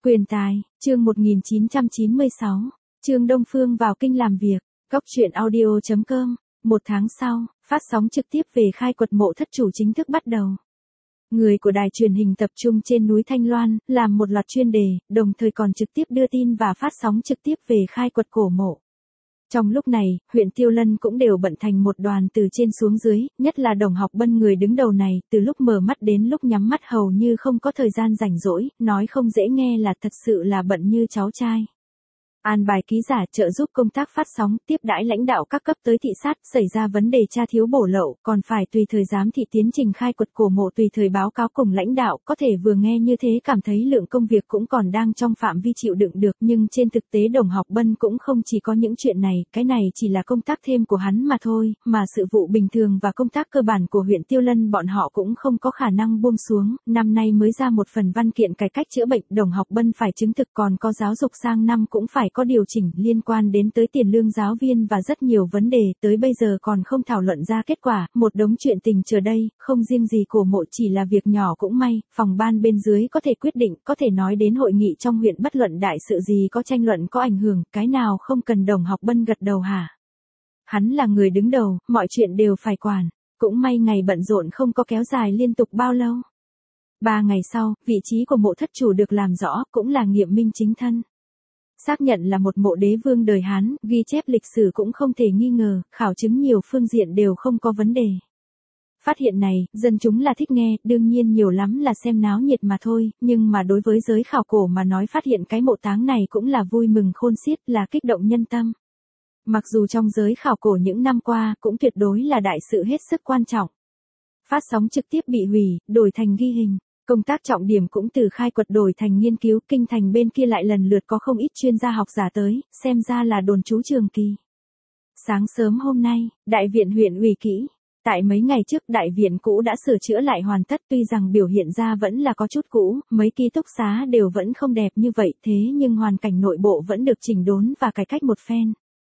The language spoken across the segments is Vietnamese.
Quyền tài, chương 1996, Trương Đông Phương vào kinh làm việc, Góc truyện audio.com, một tháng sau, phát sóng trực tiếp về khai quật mộ thất chủ chính thức bắt đầu. Người của đài truyền hình tập trung trên núi Thanh Loan, làm một loạt chuyên đề, đồng thời còn trực tiếp đưa tin và phát sóng trực tiếp về khai quật cổ mộ. Trong lúc này, huyện Tiêu Lân cũng đều bận thành một đoàn từ trên xuống dưới, nhất là Đồng Học Bân người đứng đầu này, từ lúc mở mắt đến lúc nhắm mắt hầu như không có thời gian rảnh rỗi, nói không dễ nghe là thật sự là bận như cháu trai. An bài ký giả trợ giúp công tác phát sóng, tiếp đãi lãnh đạo các cấp tới thị sát, xảy ra vấn đề tra thiếu bổ lậu, còn phải tùy thời giám thị tiến trình khai quật cổ mộ, tùy thời báo cáo cùng lãnh đạo, có thể vừa nghe như thế cảm thấy lượng công việc cũng còn đang trong phạm vi chịu đựng được, nhưng trên thực tế Đồng Học Bân cũng không chỉ có những chuyện này, cái này chỉ là công tác thêm của hắn mà thôi, mà sự vụ bình thường và công tác cơ bản của huyện Tiêu Lân bọn họ cũng không có khả năng buông xuống. Năm nay mới ra một phần văn kiện cải cách chữa bệnh, Đồng Học Bân phải chứng thực, còn có giáo dục sang năm cũng phải có điều chỉnh liên quan đến tới tiền lương giáo viên và rất nhiều vấn đề, tới bây giờ còn không thảo luận ra kết quả, một đống chuyện tình chờ đây, không riêng gì cổ mộ chỉ là việc nhỏ cũng may, phòng ban bên dưới có thể quyết định, có thể nói đến hội nghị trong huyện bất luận đại sự gì có tranh luận có ảnh hưởng, cái nào không cần Đồng Học Bân gật đầu hả? Hắn là người đứng đầu, mọi chuyện đều phải quản, cũng may ngày bận rộn không có kéo dài liên tục bao lâu. 3 ngày sau, vị trí của mộ thất chủ được làm rõ, cũng là nghiệm minh chính thân. Xác nhận là một mộ đế vương đời Hán, ghi chép lịch sử cũng không thể nghi ngờ, khảo chứng nhiều phương diện đều không có vấn đề. Phát hiện này, dân chúng là thích nghe, đương nhiên nhiều lắm là xem náo nhiệt mà thôi, nhưng mà đối với giới khảo cổ mà nói phát hiện cái mộ táng này cũng là vui mừng khôn xiết, là kích động nhân tâm. Mặc dù trong giới khảo cổ những năm qua cũng tuyệt đối là đại sự hết sức quan trọng. Phát sóng trực tiếp bị hủy, đổi thành ghi hình. Công tác trọng điểm cũng từ khai quật đổi thành nghiên cứu, kinh thành bên kia lại lần lượt có không ít chuyên gia học giả tới, xem ra là đồn trú Trường Kỳ. Sáng sớm hôm nay, đại viện huyện ủy kỹ. Tại mấy ngày trước đại viện cũ đã sửa chữa lại hoàn tất, tuy rằng biểu hiện ra vẫn là có chút cũ, mấy ký túc xá đều vẫn không đẹp như vậy, thế nhưng hoàn cảnh nội bộ vẫn được chỉnh đốn và cải cách một phen.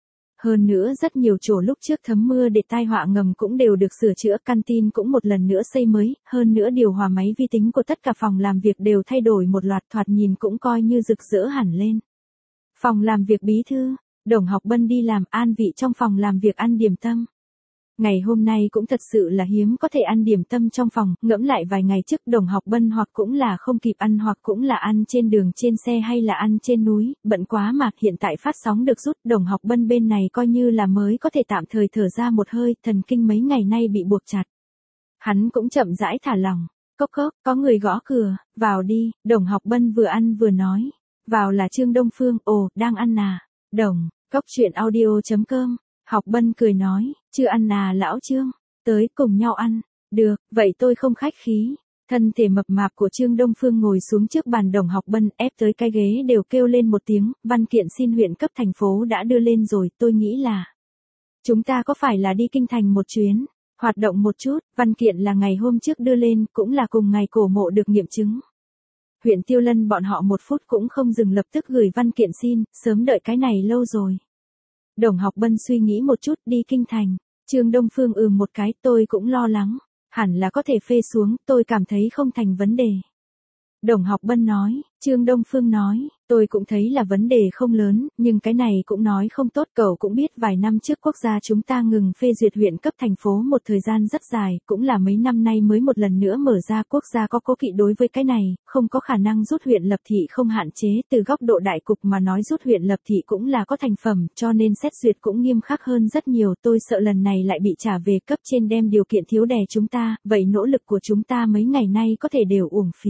Hơn nữa rất nhiều chỗ lúc trước thấm mưa để tai họa ngầm cũng đều được sửa chữa, canteen cũng một lần nữa xây mới, hơn nữa điều hòa máy vi tính của tất cả phòng làm việc đều thay đổi một loạt, thoạt nhìn cũng coi như rực rỡ hẳn lên. Phòng làm việc bí thư, Đồng Học Bân đi làm, an vị trong phòng làm việc ăn điểm tâm. Ngày hôm nay cũng thật sự là hiếm có thể ăn điểm tâm trong phòng, ngẫm lại vài ngày trước Đồng Học Bân hoặc cũng là không kịp ăn hoặc cũng là ăn trên đường trên xe hay là ăn trên núi, bận quá mà, hiện tại phát sóng được rút, Đồng Học Bân bên này coi như là mới có thể tạm thời thở ra một hơi, thần kinh mấy ngày nay bị buộc chặt. Hắn cũng chậm rãi thả lỏng, cốc cốc, có người gõ cửa, vào đi, Đồng Học Bân vừa ăn vừa nói, vào là Trương Đông Phương, ồ, đang ăn à, Đồng, Góc truyện audio.com. Học Bân cười nói, chưa ăn à lão Trương, tới cùng nhau ăn, được, vậy tôi không khách khí. Thân thể mập mạp của Trương Đông Phương ngồi xuống trước bàn Đồng Học Bân, ép tới cái ghế đều kêu lên một tiếng, văn kiện xin huyện cấp thành phố đã đưa lên rồi, tôi nghĩ là chúng ta có phải là đi kinh thành một chuyến, hoạt động một chút, văn kiện là ngày hôm trước đưa lên, cũng là cùng ngày cổ mộ được nghiệm chứng. Huyện Tiêu Lân bọn họ một phút cũng không dừng lập tức gửi văn kiện xin, sớm đợi cái này lâu rồi. Đồng Học Bân suy nghĩ một chút, đi kinh thành. Trương Đông Phương một cái, tôi cũng lo lắng. Hẳn là có thể phê xuống, tôi cảm thấy không thành vấn đề. Đồng Học Bân nói, Trương Đông Phương nói, tôi cũng thấy là vấn đề không lớn, nhưng cái này cũng nói không tốt, cậu cũng biết vài năm trước quốc gia chúng ta ngừng phê duyệt huyện cấp thành phố một thời gian rất dài, cũng là mấy năm nay mới một lần nữa mở ra, quốc gia có cố kỵ đối với cái này, không có khả năng rút huyện lập thị không hạn chế, từ góc độ đại cục mà nói rút huyện lập thị cũng là có thành phẩm, cho nên xét duyệt cũng nghiêm khắc hơn rất nhiều, tôi sợ lần này lại bị trả về cấp trên đem điều kiện thiếu đè chúng ta, vậy nỗ lực của chúng ta mấy ngày nay có thể đều uổng phí.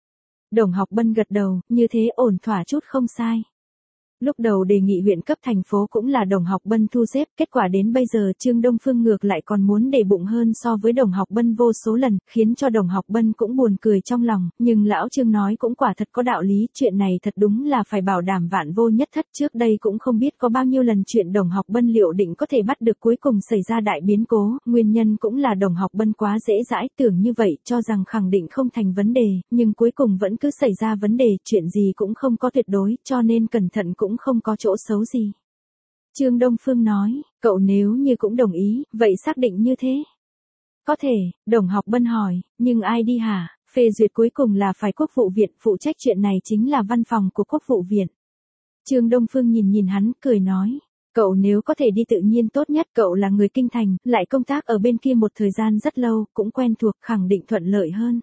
Đồng Học Bân gật đầu, như thế ổn thỏa chút không sai. Lúc đầu đề nghị huyện cấp thành phố cũng là Đồng Học Bân thu xếp, kết quả đến bây giờ Trương Đông Phương ngược lại còn muốn để bụng hơn so với Đồng Học Bân vô số lần, khiến cho Đồng Học Bân cũng buồn cười trong lòng, nhưng lão Trương nói cũng quả thật có đạo lý, chuyện này thật đúng là phải bảo đảm vạn vô nhất thất, trước đây cũng không biết có bao nhiêu lần chuyện Đồng Học Bân liệu định có thể bắt được cuối cùng xảy ra đại biến cố, nguyên nhân cũng là Đồng Học Bân quá dễ dãi, tưởng như vậy, cho rằng khẳng định không thành vấn đề, nhưng cuối cùng vẫn cứ xảy ra vấn đề, chuyện gì cũng không có tuyệt đối, cho nên cẩn thận cũng không có chỗ xấu gì. Trương Đông Phương nói, cậu nếu như cũng đồng ý, vậy xác định như thế. Có thể, Đồng Học Bân hỏi, nhưng ai đi hả? Phê duyệt cuối cùng là phải Quốc vụ viện, phụ trách chuyện này chính là văn phòng của Quốc vụ viện. Trương Đông Phương nhìn nhìn hắn, cười nói. Cậu nếu có thể đi tự nhiên tốt nhất, cậu là người kinh thành, lại công tác ở bên kia một thời gian rất lâu, cũng quen thuộc, khẳng định thuận lợi hơn.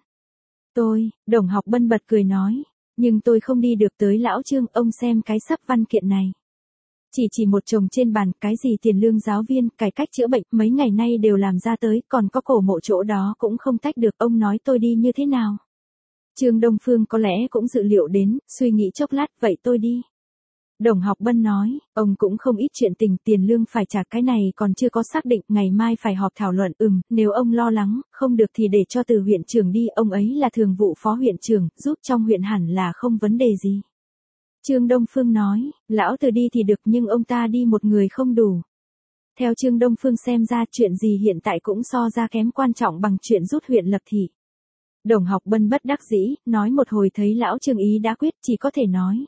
Đồng Học Bân bật cười nói. Nhưng tôi không đi được tới lão Trương, ông xem cái sắp văn kiện này. Chỉ một chồng trên bàn, cái gì tiền lương giáo viên, cải cách chữa bệnh, mấy ngày nay đều làm ra tới, còn có cổ mộ chỗ đó cũng không tách được, ông nói tôi đi như thế nào? Trương Đông Phương có lẽ cũng dự liệu đến, suy nghĩ chốc lát, vậy tôi đi. Đồng Học Bân nói, ông cũng không ít chuyện tình, tiền lương phải trả, cái này còn chưa có xác định, ngày mai phải họp thảo luận, nếu ông lo lắng, không được thì để cho Từ huyện trưởng đi, ông ấy là thường vụ phó huyện trưởng, giúp trong huyện hẳn là không vấn đề gì. Trương Đông Phương nói, lão Từ đi thì được nhưng ông ta đi một người không đủ. Theo Trương Đông Phương xem ra chuyện gì hiện tại cũng so ra kém quan trọng bằng chuyện rút huyện lập thị. Đồng Học Bân bất đắc dĩ, nói một hồi thấy lão Trương ý đã quyết, chỉ có thể nói.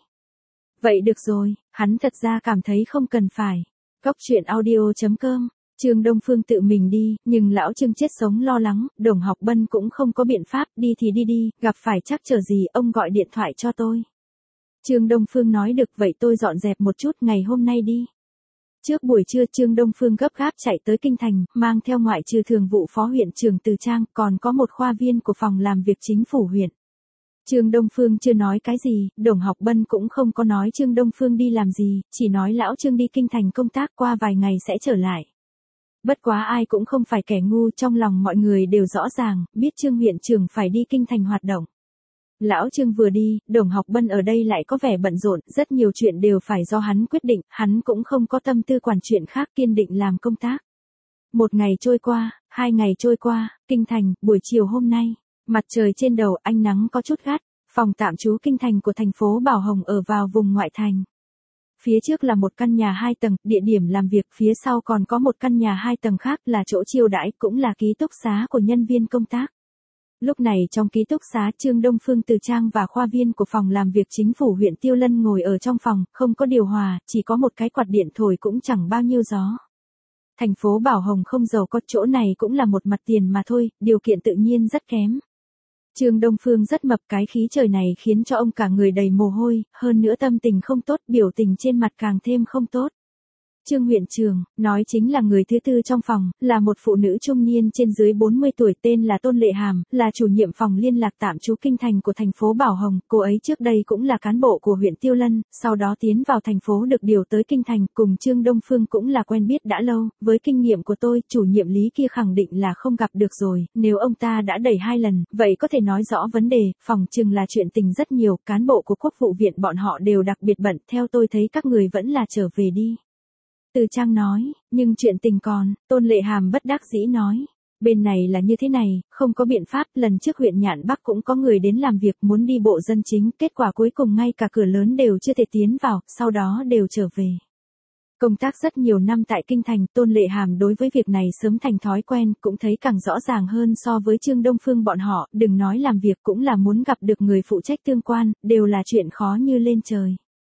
Vậy được rồi, hắn thật ra cảm thấy không cần phải. Cóc truyện audio.com, Trương Đông Phương tự mình đi, nhưng lão Trương chết sống lo lắng, Đồng Học Bân cũng không có biện pháp, đi thì đi, gặp phải trắc trở gì, ông gọi điện thoại cho tôi. Trương Đông Phương nói được, vậy tôi dọn dẹp một chút, ngày hôm nay đi. Trước buổi trưa Trương Đông Phương gấp gáp chạy tới Kinh Thành, mang theo ngoại trừ thường vụ phó huyện trưởng Từ Trang, còn có một khoa viên của phòng làm việc chính phủ huyện. Trương Đông Phương chưa nói cái gì, Đồng Học Bân cũng không có nói Trương Đông Phương đi làm gì, chỉ nói lão Trương đi Kinh Thành công tác qua vài ngày sẽ trở lại. Bất quá ai cũng không phải kẻ ngu, trong lòng mọi người đều rõ ràng, biết Trương huyện trưởng phải đi Kinh Thành hoạt động. Lão Trương vừa đi, Đồng Học Bân ở đây lại có vẻ bận rộn, rất nhiều chuyện đều phải do hắn quyết định, hắn cũng không có tâm tư quản chuyện khác, kiên định làm công tác. Một ngày trôi qua, 2 ngày trôi qua, Kinh Thành, buổi chiều hôm nay, mặt trời trên đầu, ánh nắng có chút gắt, phòng tạm trú Kinh Thành của thành phố Bảo Hồng ở vào vùng ngoại thành. Phía trước là một căn nhà 2 tầng, địa điểm làm việc, phía sau còn có một căn nhà 2 tầng khác là chỗ chiêu đãi, cũng là ký túc xá của nhân viên công tác. Lúc này trong ký túc xá Trương Đông Phương, Từ Trang và khoa viên của phòng làm việc chính phủ huyện Tiêu Lân ngồi ở trong phòng, không có điều hòa, chỉ có một cái quạt điện thổi cũng chẳng bao nhiêu gió. Thành phố Bảo Hồng không giàu có, chỗ này cũng là một mặt tiền mà thôi, điều kiện tự nhiên rất kém. Trương Đông Phương rất mập, cái khí trời này khiến cho ông cả người đầy mồ hôi, hơn nữa tâm tình không tốt, biểu tình trên mặt càng thêm không tốt. Trương huyện trưởng, nói chính là người thứ tư trong phòng, là một phụ nữ trung niên trên dưới 40 tuổi, tên là Tôn Lệ Hàm, là chủ nhiệm phòng liên lạc tạm trú Kinh Thành của thành phố Bảo Hồng, cô ấy trước đây cũng là cán bộ của huyện Tiêu Lân, sau đó tiến vào thành phố được điều tới Kinh Thành, cùng Trương Đông Phương cũng là quen biết đã lâu, với kinh nghiệm của tôi, chủ nhiệm Lý kia khẳng định là không gặp được rồi, nếu ông ta đã đẩy 2 lần, vậy có thể nói rõ vấn đề, phòng chừng là chuyện tình rất nhiều, cán bộ của Quốc vụ viện bọn họ đều đặc biệt bận, theo tôi thấy các người vẫn là trở về đi. Từ Trang nói, nhưng chuyện tình còn, Tôn Lệ Hàm bất đắc dĩ nói. Bên này là như thế này, không có biện pháp, lần trước huyện Nhạn Bắc cũng có người đến làm việc muốn đi bộ dân chính, kết quả cuối cùng ngay cả cửa lớn đều chưa thể tiến vào, sau đó đều trở về. Công tác rất nhiều năm tại Kinh Thành, Tôn Lệ Hàm đối với việc này sớm thành thói quen, cũng thấy càng rõ ràng hơn so với Trương Đông Phương bọn họ, đừng nói làm việc cũng là muốn gặp được người phụ trách tương quan, đều là chuyện khó như lên trời.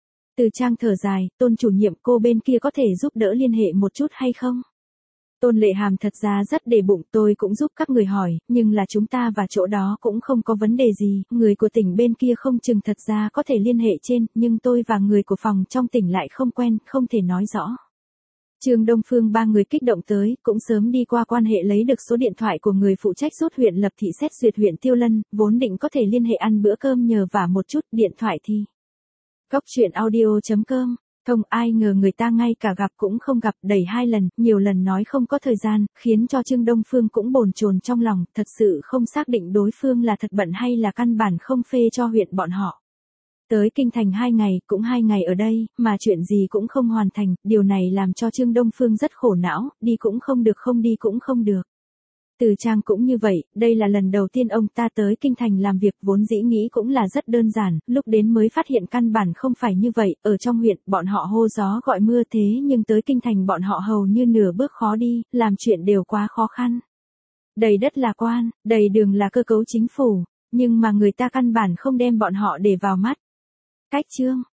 Từ Trang thở dài, Tôn chủ nhiệm, cô bên kia có thể giúp đỡ liên hệ một chút hay không? Tôn Lệ Hàm thật ra rất để bụng, tôi cũng giúp các người hỏi, nhưng là chúng ta và chỗ đó cũng không có vấn đề gì, người của tỉnh bên kia không chừng thật ra có thể liên hệ trên, nhưng tôi và người của phòng trong tỉnh lại không quen, không thể nói rõ. Trương Đông Phương 3 người kích động tới, cũng sớm đi qua quan hệ lấy được số điện thoại của người phụ trách rút huyện lập thị xét duyệt huyện Tiêu Lân, vốn định có thể liên hệ ăn bữa cơm nhờ vả một chút, điện thoại thì. Cóc truyện audio.com, không ai ngờ người ta ngay cả gặp cũng không gặp, đẩy 2 lần, nhiều lần nói không có thời gian, khiến cho Trương Đông Phương cũng bồn chồn trong lòng, thật sự không xác định đối phương là thật bận hay là căn bản không phê cho huyện bọn họ. Tới Kinh Thành 2 ngày, cũng 2 ngày ở đây, mà chuyện gì cũng không hoàn thành, điều này làm cho Trương Đông Phương rất khổ não, đi cũng không được, không đi cũng không được. Từ Trang cũng như vậy, đây là lần đầu tiên ông ta tới Kinh Thành làm việc, vốn dĩ nghĩ cũng là rất đơn giản, lúc đến mới phát hiện căn bản không phải như vậy, ở trong huyện, bọn họ hô gió gọi mưa thế nhưng tới Kinh Thành bọn họ hầu như nửa bước khó đi, làm chuyện đều quá khó khăn. Đầy đất là quan, đầy đường là cơ cấu chính phủ, nhưng mà người ta căn bản không đem bọn họ để vào mắt. Cách chương